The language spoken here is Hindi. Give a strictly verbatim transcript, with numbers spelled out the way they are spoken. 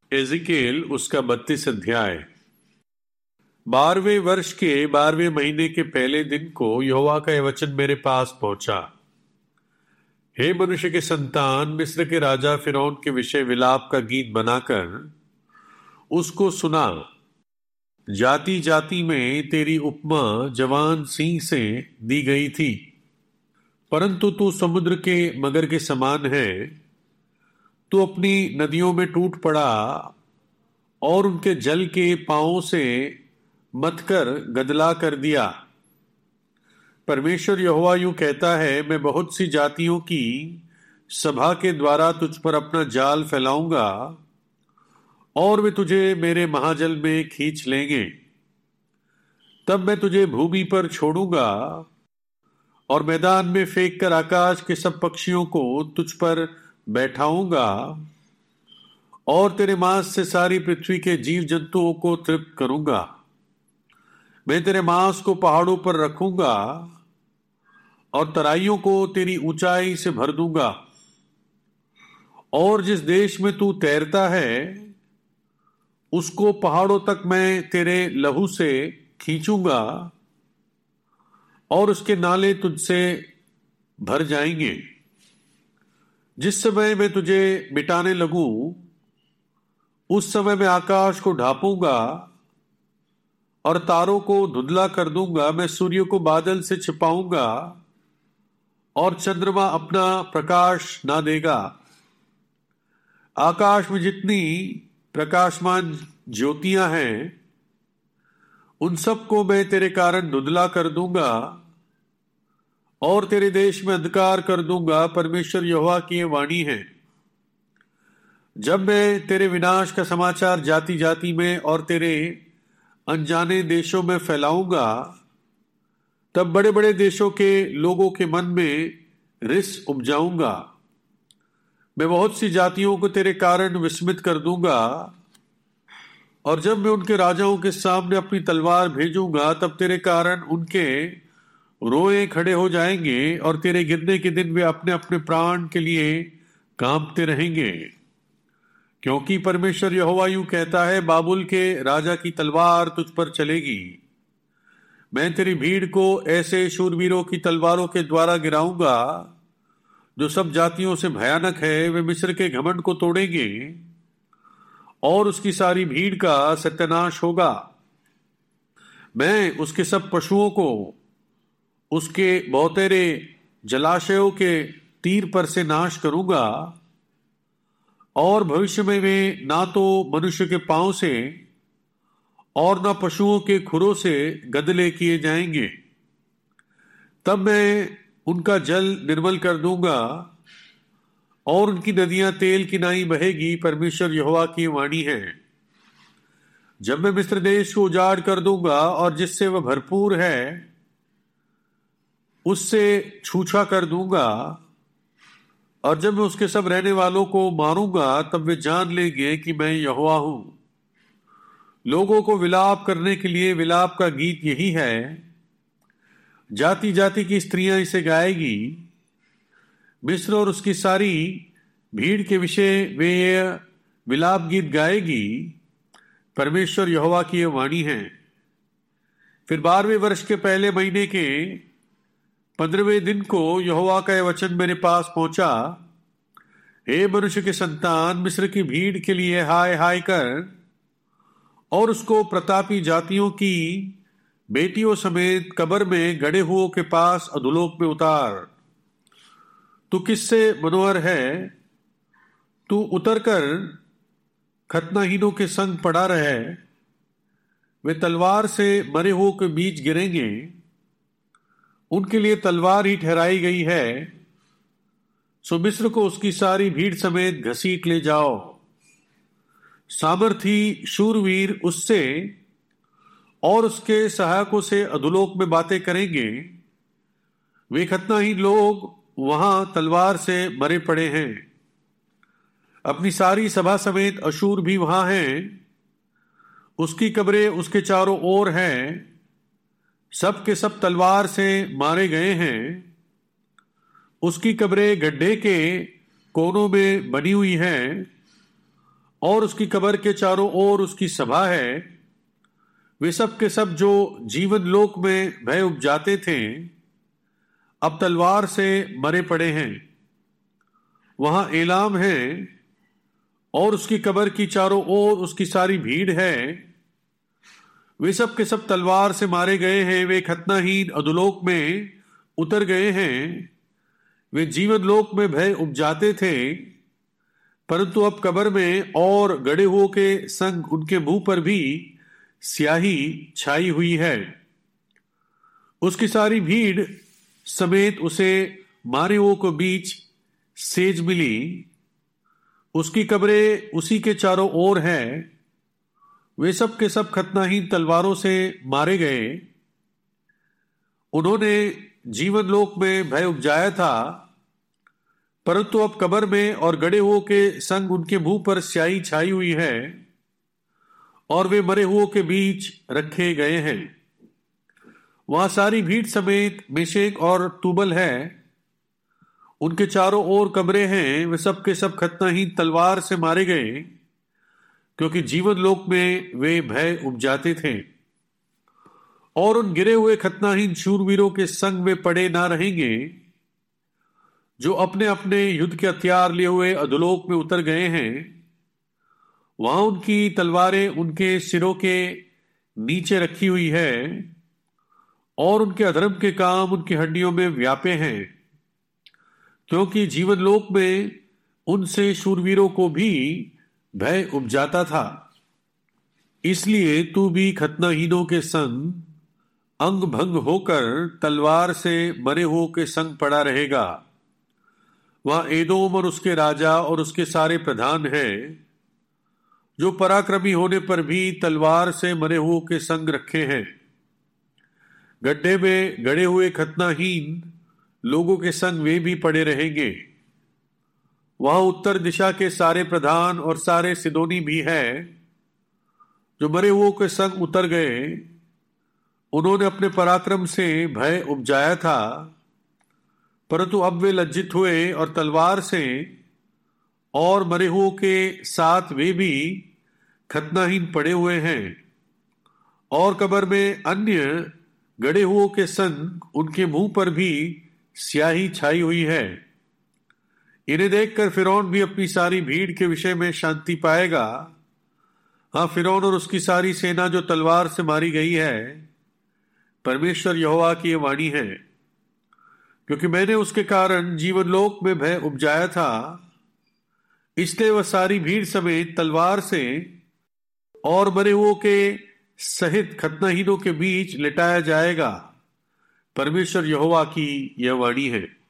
एजिकेल उसका बत्तीस अध्याय। बारहवें वर्ष के बारहवें महीने के पहले दिन को यहोवा का यह वचन मेरे पास पहुंचा। हे मनुष्य के संतान, मिस्र के राजा फिरौन के विषय विलाप का गीत बनाकर उसको सुना। जाति जाति में तेरी उपमा जवान सिंह से दी गई थी, परंतु तू समुद्र के मगर के समान है। तू अपनी नदियों में टूट पड़ा और उनके जल के पांवों से मतकर गदला कर दिया। परमेश्वर यहोवा यूं कहता है, मैं बहुत सी जातियों की सभा के द्वारा तुझ पर अपना जाल फैलाऊंगा और वे तुझे मेरे महाजल में खींच लेंगे। तब मैं तुझे भूमि पर छोड़ूंगा और मैदान में फेंक कर आकाश के सब पक्षियों को तुझ पर बैठाऊंगा और तेरे मांस से सारी पृथ्वी के जीव जंतुओं को तृप्त करूंगा। मैं तेरे मांस को पहाड़ों पर रखूंगा और तराइयों को तेरी ऊंचाई से भर दूंगा। और जिस देश में तू तैरता है उसको पहाड़ों तक मैं तेरे लहू से खींचूंगा और उसके नाले तुझसे भर जाएंगे। जिस समय मैं तुझे मिटाने लगूं उस समय मैं आकाश को ढांपूंगा और तारों को धुंधला कर दूंगा। मैं सूर्य को बादल से छिपाऊंगा और चंद्रमा अपना प्रकाश ना देगा। आकाश में जितनी प्रकाशमान ज्योतियां हैं उन सबको मैं तेरे कारण धुंधला कर दूंगा और तेरे देश में अंधकार कर दूंगा। परमेश्वर यहोवा की यह वाणी है। जब मैं तेरे विनाश का समाचार जाति जाति में और तेरे अनजाने देशों में फैलाऊंगा, तब बड़े बड़े देशों के लोगों के मन में रिस उपजाऊंगा। मैं बहुत सी जातियों को तेरे कारण विस्मित कर दूंगा और जब मैं उनके राजाओं के सामने अपनी तलवार भेजूंगा तब तेरे कारण उनके रोए खड़े हो जाएंगे और तेरे गिरने के दिन वे अपने अपने प्राण के लिए कांपते रहेंगे। क्योंकि परमेश्वर यहोवा यूं कहता है, बाबुल के राजा की तलवार तुझ पर चलेगी। मैं तेरी भीड़ को ऐसे शूरवीरों की तलवारों के द्वारा गिराऊंगा जो सब जातियों से भयानक है। वे मिस्र के घमंड को तोड़ेंगे और उसकी सारी भीड़ का सत्यानाश होगा। मैं उसके सब पशुओं को उसके बहुतेरे जलाशयों के तीर पर से नाश करूंगा और भविष्य में वे ना तो मनुष्य के पांव से और ना पशुओं के खुरों से गदले किए जाएंगे। तब मैं उनका जल निर्मल कर दूंगा और उनकी नदियां तेल की नाई बहेगी। परमेश्वर यहोवा की वाणी है। जब मैं मिस्र देश को उजाड़ कर दूंगा और जिससे वह भरपूर है उससे छूछा कर दूंगा, और जब मैं उसके सब रहने वालों को मारूंगा तब वे जान लेंगे कि मैं यहोवा हूं। लोगों को विलाप करने के लिए विलाप का गीत यही है। जाति जाति की स्त्रियां इसे गाएगी। मिस्र और उसकी सारी भीड़ के विषय वे ये विलाप गीत गाएगी। परमेश्वर यहोवा की यह वाणी है। फिर बारहवें वर्ष के पहले महीने के पंद्रहवें दिन को यहोवा का यह वचन मेरे पास पहुंचा। हे मनुष्य के संतान, मिस्र की भीड़ के लिए हाय हाय कर और उसको प्रतापी जातियों की बेटियों समेत कब्र में गड़े हुओं के पास अधोलोक में उतार। तू किससे मनोहर है? तू उतर कर खतनाहीनों के संग पड़ा रहे। वे तलवार से मरे हुओं के बीच गिरेंगे। उनके लिए तलवार ही ठहराई गई है। सो मिस्र को उसकी सारी भीड़ समेत घसीट ले जाओ। सामर्थी शूरवीर उससे और उसके सहायकों से अधोलोक में बातें करेंगे। वे खतनाहीन लोग वहां तलवार से मरे पड़े हैं। अपनी सारी सभा समेत अशूर भी वहां हैं। उसकी कब्रें उसके चारों ओर हैं। सब के सब तलवार से मारे गए हैं। उसकी कब्रें गड्ढे के कोनों में बनी हुई हैं और उसकी कब्र के चारों ओर उसकी सभा है। वे सब के सब जो जीवन लोक में भय उपजाते थे अब तलवार से मरे पड़े हैं। वहां एलाम है और उसकी कब्र की चारों ओर उसकी सारी भीड़ है। वे सब के सब तलवार से मारे गए हैं। वे खतनाहीन अधोलोक में उतर गए हैं। वे जीवन लोक में भय उपजाते थे, परंतु अब कब्र में और गड़े हुओं के संग उनके मुंह पर भी स्याही छाई हुई है। उसकी सारी भीड़ समेत उसे मारे हुओं के बीच सेज मिली। उसकी कब्रें उसी के चारों ओर है। वे सब के सब खतनाहीन तलवारों से मारे गए। उन्होंने जीवन लोक में भय उपजाया था, परंतु अब कब्र में और गड़े हुओं के संग उनके मुंह पर स्याही छाई हुई है और वे मरे हुओं के बीच रखे गए हैं। वहां सारी भीड़ समेत मेशेक और तुबल है। उनके चारों ओर कब्रें हैं। वे सब के सब खतनाहीन तलवार से मारे गए, क्योंकि जीवन लोक में वे भय उपजाते थे। और उन गिरे हुए खतनाहीन शूरवीरों के संग वे पड़े ना रहेंगे, जो अपने अपने युद्ध के हथियार लिए हुए अधोलोक में उतर गए हैं। वहां उनकी तलवारें उनके सिरों के नीचे रखी हुई है और उनके अधर्म के काम उनकी हड्डियों में व्यापे हैं, क्योंकि जीवन लोक में उनसे शूरवीरों को भी भय उपजाता था। इसलिए तू भी खतनाहीनों के संग अंग भंग होकर तलवार से मरे हुओं के संग पड़ा रहेगा। वहां एदोम और उसके राजा और उसके सारे प्रधान हैं, जो पराक्रमी होने पर भी तलवार से मरे हुओं के संग रखे हैं। गड्ढे में गड़े हुए खतनाहीन लोगों के संग वे भी पड़े रहेंगे। वहां उत्तर दिशा के सारे प्रधान और सारे सिदोनी भी हैं, जो मरे हुओं के संग उतर गए। उन्होंने अपने पराक्रम से भय उपजाया था, परंतु अब वे लज्जित हुए और तलवार से और मरे हुओं के साथ वे भी खतनाहीन पड़े हुए हैं। और कब्र में अन्य गड़े हुओं के संग उनके मुंह पर भी स्याही छाई हुई है। इन्हें देखकर फिरौन भी अपनी सारी भीड़ के विषय में शांति पाएगा। हाँ, फिरौन और उसकी सारी सेना जो तलवार से मारी गई है, परमेश्वर यहोवा की यह वाणी है, क्योंकि मैंने उसके कारण जीवन लोक में भय उपजाया था। इसलिए वह सारी भीड़ समेत तलवार से और मरे हुओं के सहित खतनाहीनों के बीच लिटाया जाएगा। परमेश्वर यहोवा की यह वाणी है।